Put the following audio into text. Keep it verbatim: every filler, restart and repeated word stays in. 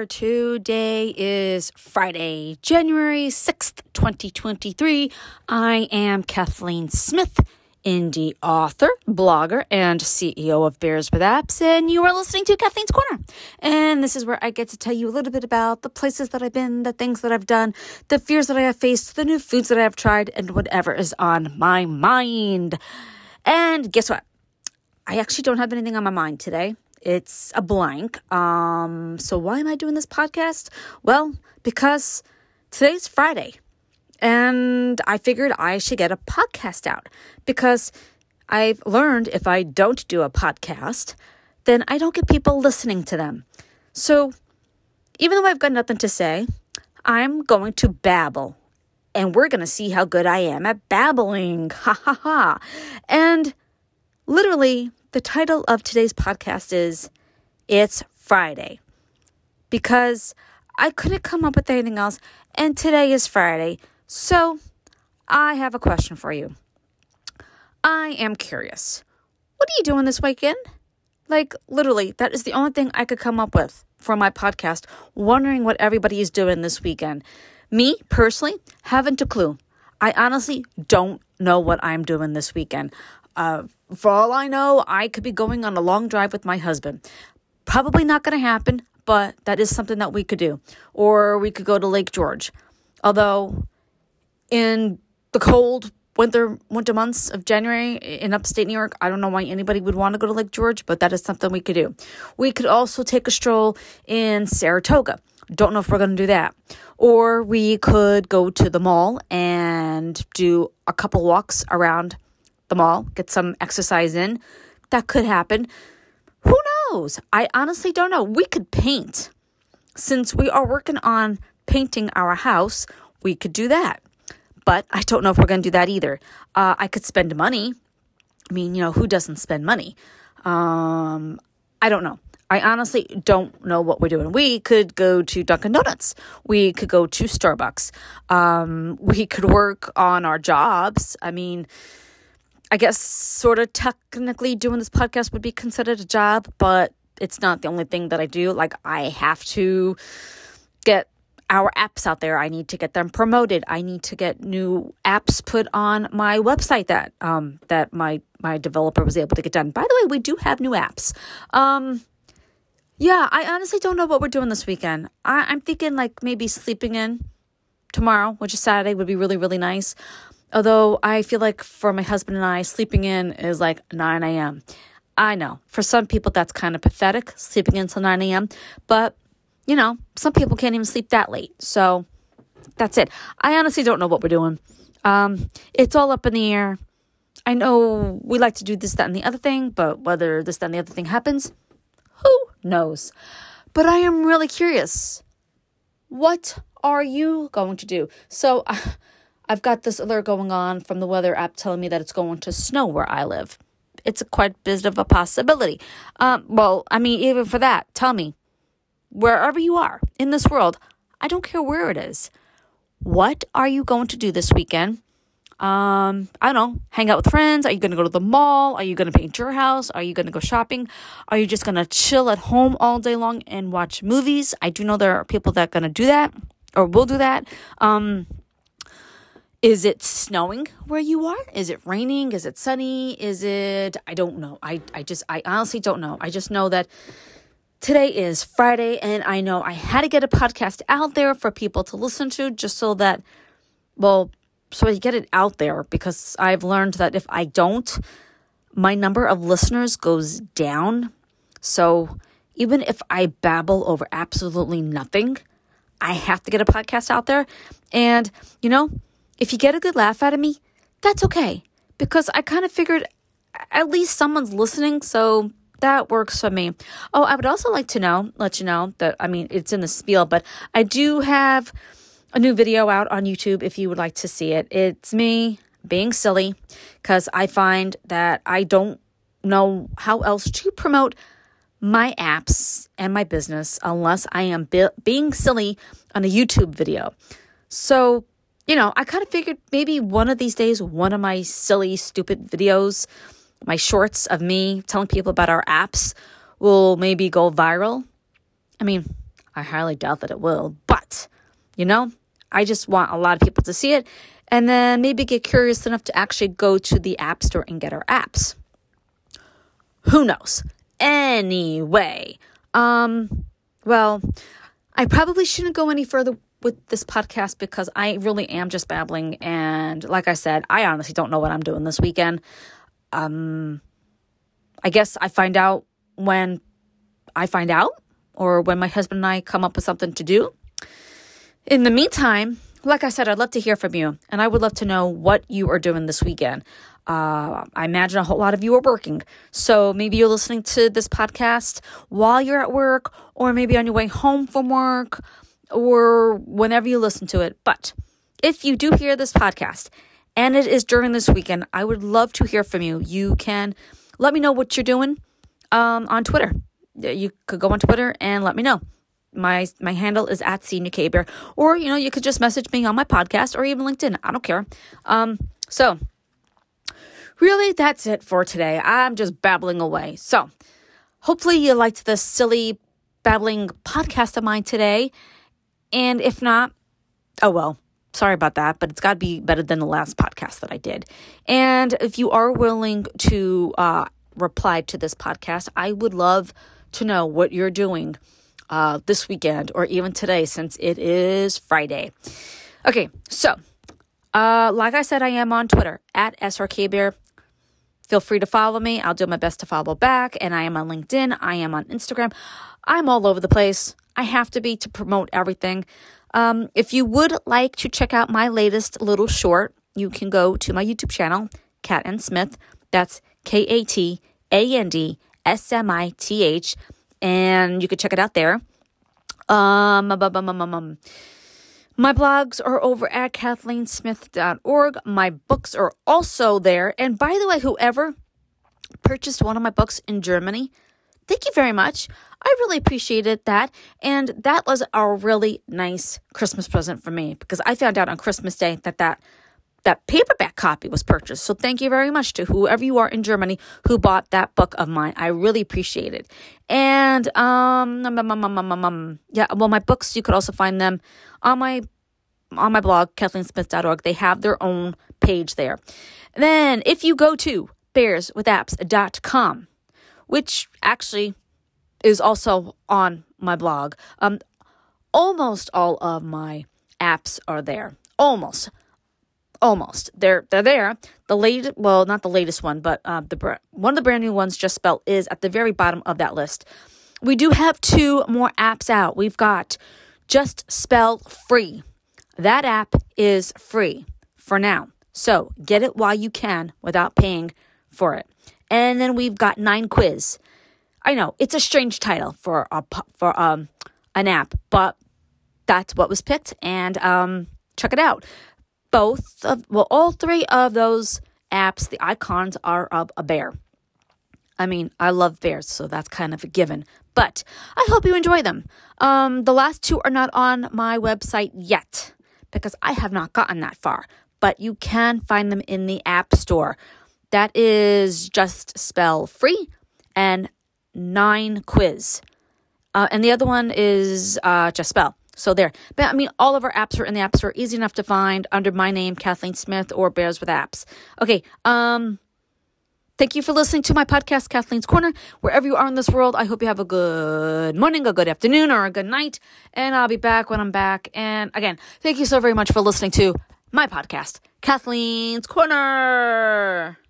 there. Today is Friday, January sixth, twenty twenty-three. I am Kathleen Smith, indie author, blogger, and C E O of Bears with Apps, and you are listening to Kathleen's Corner. And this is where I get to tell you a little bit about the places that I've been, the things that I've done, the fears that I have faced, the new foods that I have tried, and whatever is on my mind. And guess what? I actually don't have anything on my mind today. It's a blank. Um, so why am I doing this podcast? Well, because today's Friday. And I figured I should get a podcast out because I've learned if I don't do a podcast, then I don't get people listening to them. So even though I've got nothing to say, I'm going to babble. And we're going to see how good I am at babbling. Ha ha ha. And literally, the title of today's podcast is It's Friday. Because I couldn't come up with anything else. And today is Friday. So, I have a question for you. I am curious. What are you doing this weekend? Like, literally, that is the only thing I could come up with for my podcast, wondering what everybody is doing this weekend. Me, personally, haven't a clue. I honestly don't know what I'm doing this weekend. Uh, for all I know, I could be going on a long drive with my husband. Probably not going to happen, but that is something that we could do. Or we could go to Lake George. Although in the cold winter winter months of January in upstate New York, I don't know why anybody would want to go to Lake George, but that is something we could do. We could also take a stroll in Saratoga. Don't know if we're going to do that. Or we could go to the mall and do a couple walks around the mall, get some exercise in. That could happen. Who knows? I honestly don't know. We could paint. Since we are working on painting our house, we could do that. But I don't know if we're going to do that either. Uh, I could spend money. I mean, you know, who doesn't spend money? Um, I don't know. I honestly don't know what we're doing. We could go to Dunkin' Donuts. We could go to Starbucks. Um, we could work on our jobs. I mean, I guess sort of technically doing this podcast would be considered a job, but it's not the only thing that I do. Like, I have to get our apps out there. I need to get them promoted. I need to get new apps put on my website that um that my my developer was able to get done. By the way, we do have new apps. Um, yeah, I honestly don't know what we're doing this weekend. I, I'm thinking like maybe sleeping in tomorrow, which is Saturday, would be really, really nice. Although I feel like for my husband and I, sleeping in is like nine a.m. I know. For some people, that's kind of pathetic, sleeping in until nine a.m. But, you know, some people can't even sleep that late. So that's it. I honestly don't know what we're doing. Um, it's all up in the air. I know we like to do this, that, and the other thing. But whether this, that, and the other thing happens, who knows? But I am really curious. What are you going to do? So uh, I've got this alert going on from the weather app telling me that it's going to snow where I live. It's a quite bit of a possibility. Um, well, I mean, even for that, tell me, wherever you are in this world, I don't care where it is. What are you going to do this weekend? Um, I don't know, hang out with friends? Are you going to go to the mall? Are you going to paint your house? Are you going to go shopping? Are you just going to chill at home all day long and watch movies? I do know there are people that are going to do that or will do that. Um, Is it snowing where you are? Is it raining? Is it sunny? Is it, I don't know. I, I just, I honestly don't know. I just know that today is Friday and I know I had to get a podcast out there for people to listen to just so that, well, so I get it out there because I've learned that if I don't, my number of listeners goes down. So even if I babble over absolutely nothing, I have to get a podcast out there. And, you know, if you get a good laugh out of me, that's okay. Because I kind of figured at least someone's listening, so that works for me. Oh, I would also like to know, let you know that, I mean, it's in the spiel, but I do have a new video out on YouTube if you would like to see it. It's me being silly because I find that I don't know how else to promote my apps and my business unless I am be- being silly on a YouTube video. So, you know, I kind of figured maybe one of these days, one of my silly, stupid videos, my shorts of me telling people about our apps will maybe go viral. I mean, I highly doubt that it will. But, you know, I just want a lot of people to see it and then maybe get curious enough to actually go to the App Store and get our apps. Who knows? Anyway, um, well, I probably shouldn't go any further with this podcast because I really am just babbling. And like I said, I honestly don't know what I'm doing this weekend. Um, I guess I find out when I find out or when my husband and I come up with something to do. In the meantime, like I said, I'd love to hear from you, and I would love to know what you are doing this weekend. Uh, I imagine a whole lot of you are working, so maybe you're listening to this podcast while you're at work, or maybe on your way home from work, or whenever you listen to it. But if you do hear this podcast, and it is during this weekend, I would love to hear from you. You can let me know what you're doing um, on Twitter. You could go on Twitter and let me know. My my handle is at Senior K-Bear. Or, you know, you could just message me on my podcast or even LinkedIn. I don't care. Um, so, really, that's it for today. I'm just babbling away. So, hopefully you liked this silly babbling podcast of mine today. And if not, oh well, sorry about that. But it's got to be better than the last podcast that I did. And if you are willing to uh, reply to this podcast, I would love to know what you're doing Uh, this weekend or even today since it is Friday. Okay, so uh, like I said, I am on Twitter at S R K Bear. Feel free to follow me. I'll do my best to follow back. And I am on LinkedIn. I am on Instagram. I'm all over the place. I have to be to promote everything. Um, if you would like to check out my latest little short, you can go to my YouTube channel, Kat and Smith. That's K A T A N D S M I T H. And you can check it out there. Um, um, um, um, um, um. My blogs are over at kathleen smith dot org. My books are also there. And by the way, whoever purchased one of my books in Germany, thank you very much. I really appreciated that. And that was a really nice Christmas present for me because I found out on Christmas Day that that That paperback copy was purchased. So thank you very much to whoever you are in Germany who bought that book of mine. I really appreciate it. And, um, um, um, um, um, um, yeah, well, my books, you could also find them on my, on my blog, kathleen smith dot org. They have their own page there. Then if you go to bears with apps dot com, which actually is also on my blog, um, almost all of my apps are there. Almost. Almost. They're they're there. The late, well, not the latest one, but uh, the one of the brand new ones, Just Spell, is at the very bottom of that list. We do have two more apps out. We've got Just Spell Free. That app is free for now. So get it while you can without paying for it. And then we've got Nine Quiz. I know it's a strange title for a for um an app, but that's what was picked. And um, check it out. Both of, well, all three of those apps, the icons are of a bear. I mean, I love bears, so that's kind of a given. But I hope you enjoy them. Um, the last two are not on my website yet because I have not gotten that far. But you can find them in the App Store. That is Just Spell Free and Nine Quiz. Uh, and the other one is uh, Just Spell. So there. But I mean, all of our apps are in the App Store, easy enough to find under my name, Kathleen Smith, or Bears with Apps. Okay. Um, thank you for listening to my podcast, Kathleen's Corner. Wherever you are in this world, I hope you have a good morning, a good afternoon, or a good night. And I'll be back when I'm back. And again, thank you so very much for listening to my podcast, Kathleen's Corner.